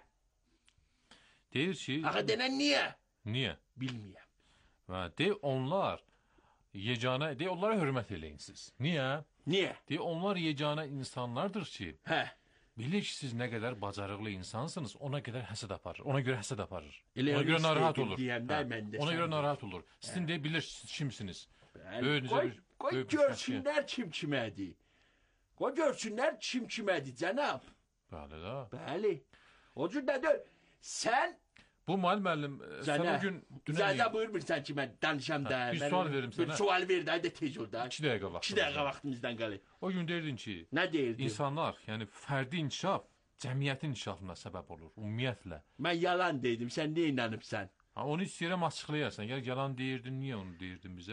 Deyir ki, Axı denən niyə? niyə? Bilməyəm. Və de onlar yeganə, de onlara hörmət eləyin siz. Niyə? Niyə? De onlar yeganə insanlardır ki, Hə. bilir ki siz nə qədər bacarıqlı insansınız, ona qədər həsəd aparır. Ona görə həsəd aparır. Elə ona onu görə narahat istəyirdim olur. deyəm də Hə, mən də Ona sən görə də. narahat olur. Sizin deyə bilir siz kimsiniz. Bəli, Böyünüzə Qoy, bir- qoy böyük bir görsünlər kim kimədir. Qoy görsünlər kim kimədir cənab. Bəli də. Bəli. O cür də deyil. Sən Bu müəllim müəllim, e, sən Sənə o gün icazə buyurmursan ki mən danışam da. bir Mən- sual verim Bir sənə. sual ver də, hadi tez ol da. iki dəqiqə vaxt. İki dəqiqə vaxtımızdan qalır. O gün deyirdin ki, Nə deyirdin? insanlar, yəni fərdi inkişaf cəmiyyətin inkişafına səbəb olur, ümumiyyətlə. Mən yalan dedim, sən niyə inanıbsan? Ha, onu istəyirəm açıqlayasan. Əgər yalan deyirdin, niyə onu deyirdin bizə?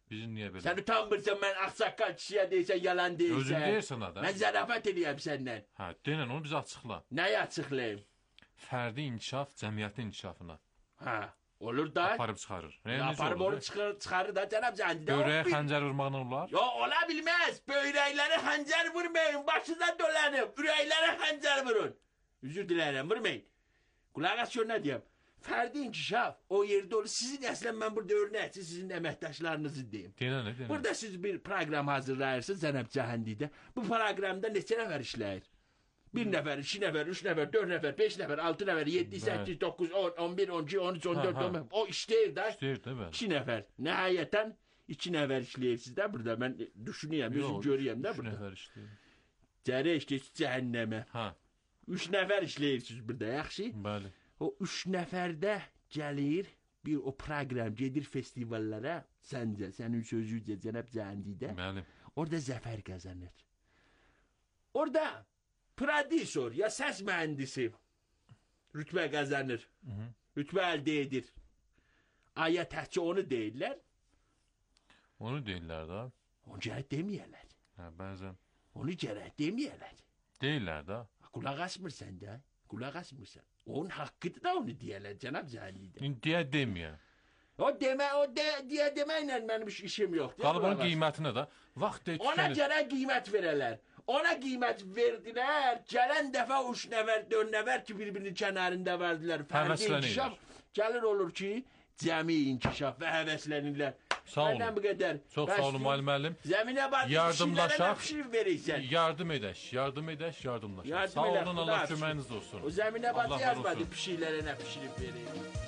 Bizim niyə belə? Sən utanmırsan mən ağsaqqal kişiyə deyirsən, yalan deyirsən. Özün deyirsən adam. Mən zarafat eləyəm səndən. Hə, denən onu bizə açıqla. Nəyi açıqlayım? Fərdi inkişaf cəmiyyətin inkişafına Hə, olur da. aparıb çıxarır. Ya, aparıb onu çıxarır, çıxarır da cənab cəndi. Böyrəyə xəncər vurmaqla olar? Yo, ola bilməz. Böyrəklərə xəncər vurmayın. Başınıza dolanıb. Ürəklərə xəncər vurun. Üzür dilərəm, vurmayın. Qulaq as gör nə deyəm. Fərdi inkişaf o yerdə olur. Sizin əslən mən burada örnəkçi sizin əməkdaşlarınızı deyim. Denən nə denən? Burada siz bir proqram hazırlayırsınız cənab cəhandidə. Bu proqramda neçə nəfər işləyir? Bir nəfər, iki nəfər, üç nəfər, dörd nəfər, beş nəfər, altı nəfər, yeddi, səkkiz, doqquz, on, on bir, on iki, on üç, on dörd, on beş. O işləyir da. İşləyir də bəli. İki nəfər. Nəhayətən iki nəfər işləyirsiniz də burada. Mən düşünüyəm, özüm görüyəm də Üç burada. nəfər işləyir. Cərə işləyir cəhənnəmə. Hə, Üç nəfər işləyirsiniz burada, yaxşı? bəli. O üç nəfərdə gəlir bir o proqram gedir festivallara. Səncə, sənin sözücə cənab cəhandidə. Bəli. Orada zəfər qazanır. Orada prodüser ya səs mühəndisi rütbə qazanır. Hı -hı. Rütbə əldə edir. Aya təhcə onu deyirlər. Onu deyirlər də. Onu gərək deməyərlər. Hə, bəzən. Onu gərək deməyərlər. Deyirlər də. Qulaq asmırsan da. Qulaq asmırsan. Onun haqqıdır da onu deyərlər cənab cəhannidə. İndiyə deməyə. O demə, o de, deyə deməklə mənim iş- işim yoxdur. Qalıb onun Qulaq as. qiymətinə də. Vaxt deyir Ona gərək qiymət verələr. Ona qiymət verdilər. Gələn dəfə üç nəfər, dörd nəfər ki bir-birinin kənarında vardılar. Fərdi Həvəslənirlər. inkişaf. Gəlir olur ki, cəmi inkişaf və həvəslənirlər. Sağ olun. Məndən bu qədər. Çox Bəs sağ olun müəllim müəllim. Zəminə bax, Yardımlaşaq. kişilərə nə pişirib verirsən? Yardım edək, yardım edək, yardımlaşaq. Yardım Sağ edək, olun, Xuda Allah hafiz. köməyiniz olsun. O zəminə Allah bax var yazmadı olsun. pişiklərə nə pişirib verir.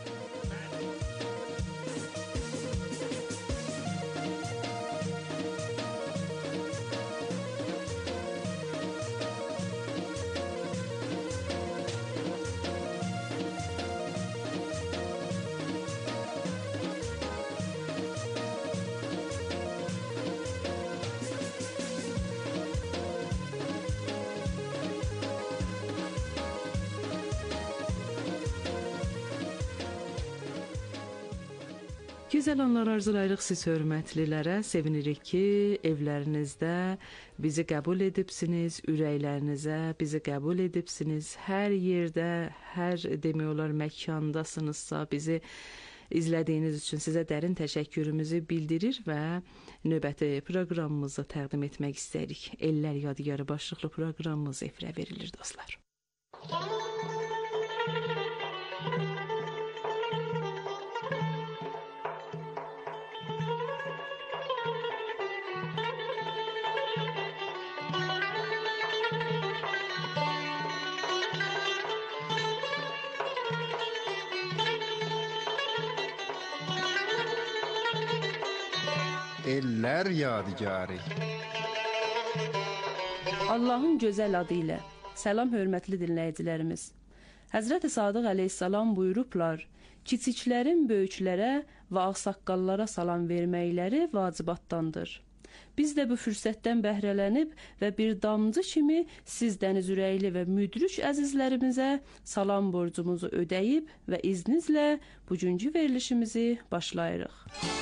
Gözəl anlar arzulayırıq siz hörmətlilərə. Sevinirik ki, evlərinizdə bizi qəbul edibsiniz, ürəklərinizə bizi qəbul edibsiniz. Hər yerdə, hər demək olar məkandasınızsa bizi izlədiyiniz üçün sizə dərin təşəkkürümüzü bildirir və növbəti proqramımızı təqdim etmək istəyirik. Ellər Yadigarı başlıqlı proqramımız efirə verilir dostlar. Ellər Yadigarı. Allahın gözəl adı ilə. Salam hörmətli dinləyicilərimiz. Həzrəti Sadıq əleyhissalam buyurublar: kiçiklərin böyüklərə və ağsaqqallara salam verməkləri vacibatdandır. Biz də bu fürsətdən bəhrələnib və bir damcı kimi siz dəniz ürəkli və müdrik əzizlərimizə salam borcumuzu ödəyib və izninizlə bugünkü verilişimizi başlayırıq.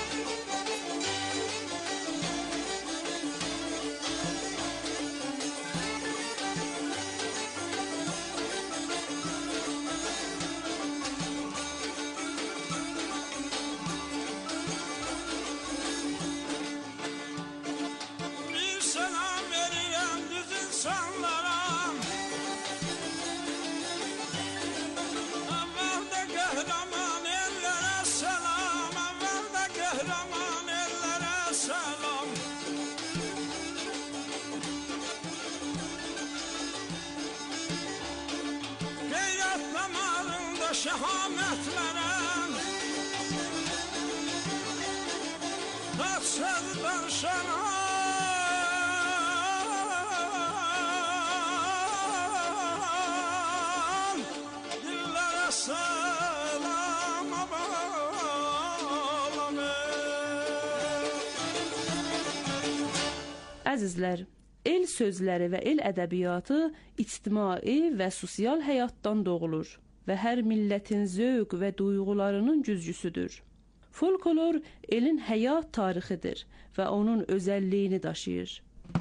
Bir selam verirəm düz insanlara. Əvvəldə qəhrəman ellərə səlam, əvvəldə qəhrəman ellərə səlam. Qeyrət damarında şəhamət verən, Qaçsız danışanan, dillərə səlam abalanır. Əzizlər, el sözləri və el ədəbiyyatı ictimai və sosial həyatdan doğulur və hər millətin zövq və duyğularının güzgüsüdür. Folklor elin həyat tarixidir və onun özəlliyini daşıyır.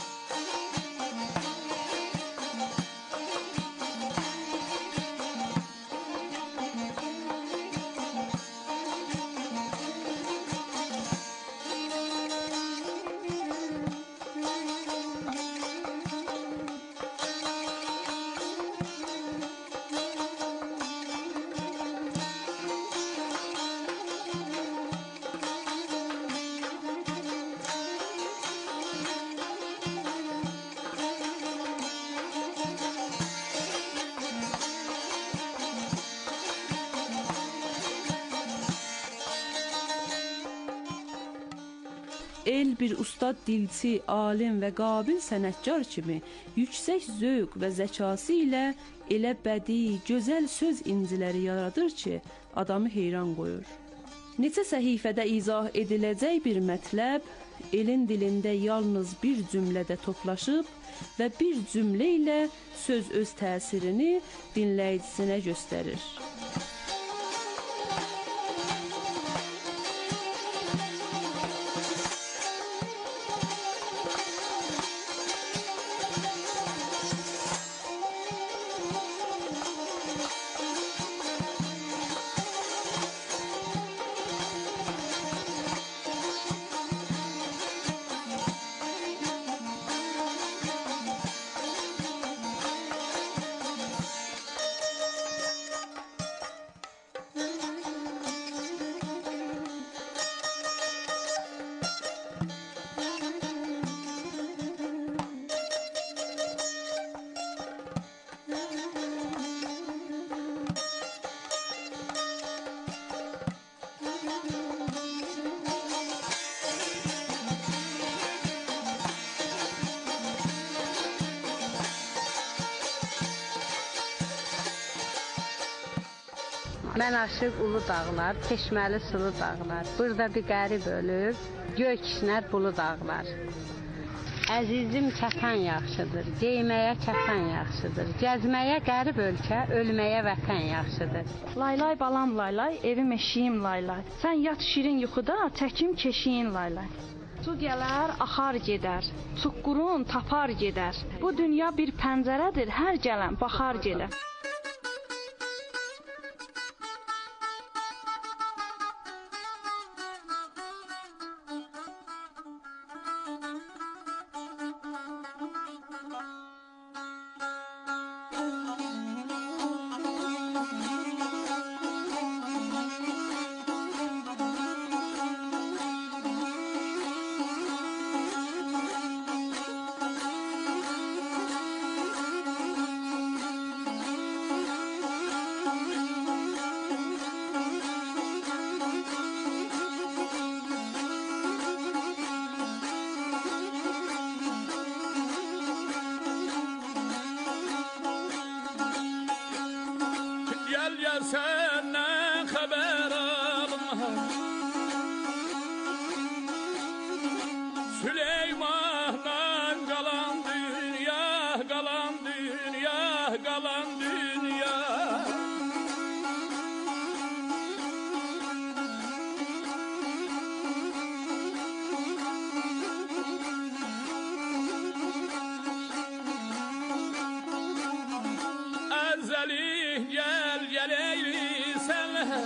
El bir ustad dilçi, alim və qabil sənətkar kimi yüksək zövq və zəkası ilə elə bədii, gözəl söz inciləri yaradır ki, adamı heyran qoyur. Neçə səhifədə izah ediləcək bir mətləb elin dilində yalnız bir cümlədə toplaşıb və bir cümlə ilə söz öz təsirini dinləyicisinə göstərir. Mən aşıq ulu dağlar, çeşməli sulu dağlar. Burada bir qərib ölüb, göy kişnər bulu dağlar. Əzizim kəfən yaxşıdır, geyməyə kəfən yaxşıdır. Gəzməyə qərib ölkə, ölməyə vətən yaxşıdır. Laylay balam laylay, evim eşiyim laylay. Sən yat şirin yuxuda, çəkim keşiyin laylay. Su gələr, axar gedər, çuqqurun tapar gedər. Bu dünya bir pəncərədir, hər gələn baxar gelər. Senden haber alma Süleyman'dan kalan dünya, kalan dünya, kalan dünya. Ezeli gel gel eyli senle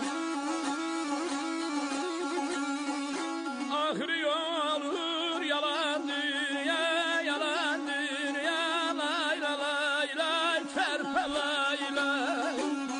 Ahri olur yalan dünya, yalan dünya. Lay lay lay lay terpe lay lay.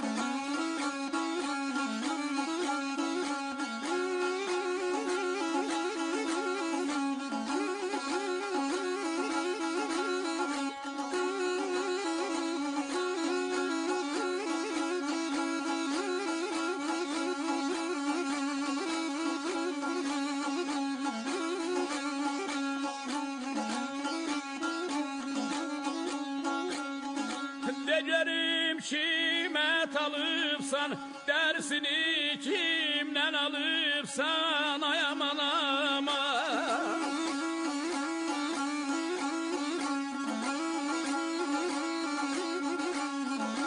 Decerim kimet alıpsan, dersini kimden alıpsan, ay aman aman.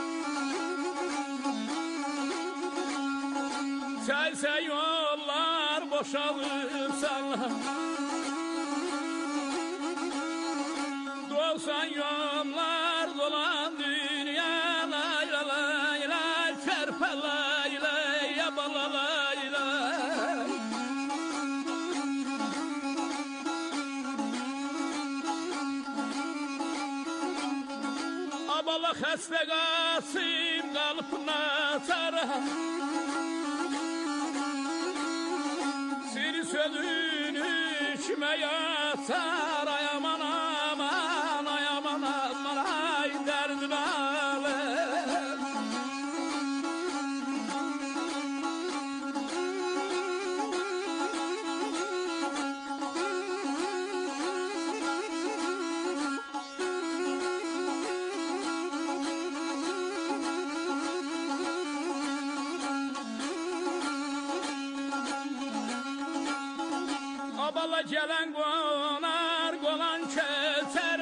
Selse yolla boşalırsan Dolsan yollar dolan dünya lay lay lay çarpa lay lay yabala lay lay Abala xəstə qasim qalpına çara Seni sözünü kime yatar ay aman aman ay aman aman ay derdin alem Abala gelen konar konan keser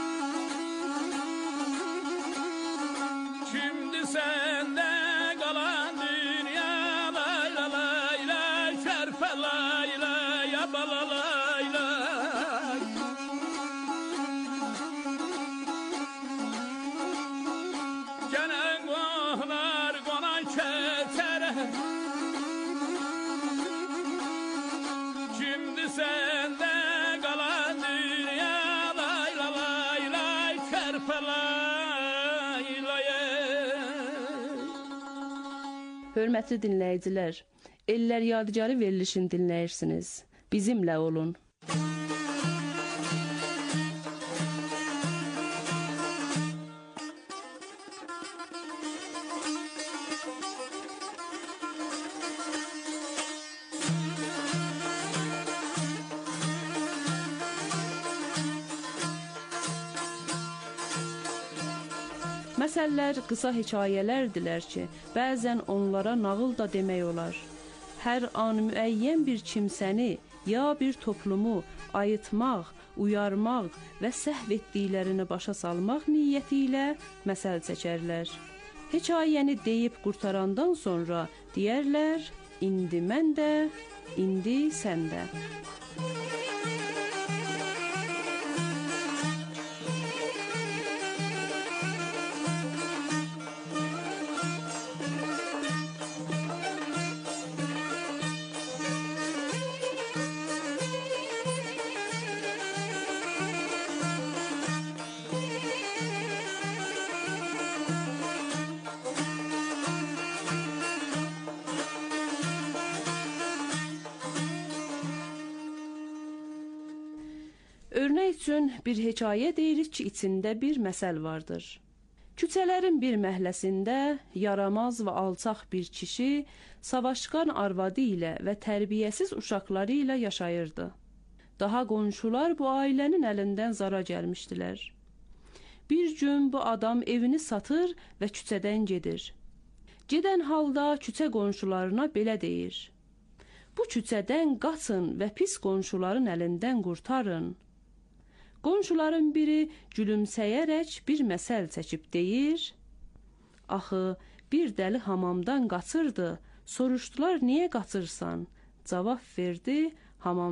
Şimdi sende kalan dünya lay lay lay şerfe lay lay abala lay lay Gelen konar konan keser Sende kalan dünya lay lay lay çarpa lay lay Hörmətli dinləyicilər, Ellər Yadigarı verilişini dinləyirsiniz. Bizimlə olun. Məsəllər qısa hekayələrdirlər ki, bəzən onlara nağıl da demək olar. Hər an müəyyən bir kimsəni ya bir toplumu ayıtmaq, uyarmaq və səhv etdiklərini başa salmaq niyyəti ilə məsəl çəkərlər. Hekayəni deyib qurtarandan sonra deyərlər, indi mən də, indi sən də. Örnek üçün bir hekayə deyirik ki, içində bir məsəl vardır. Küçələrin bir məhəlləsində yaramaz və alçaq bir kişi savaşqan arvadı ilə və tərbiyəsiz uşaqları ilə yaşayırdı. Daha qonşular bu ailənin əlindən zara gəlmişdilər. Bir gün bu adam evini satır və küçədən gedir. Gedən halda küçə qonşularına belə deyir: Bu küçədən qaçın və pis qonşuların əlindən qurtarın. Qonşuların biri gülümsəyərək bir məsəl çəkib deyir: Axı, bir dəli hamamdan qaçırdı, soruşdular niyə qaçırsan? Cavab verdi, hamam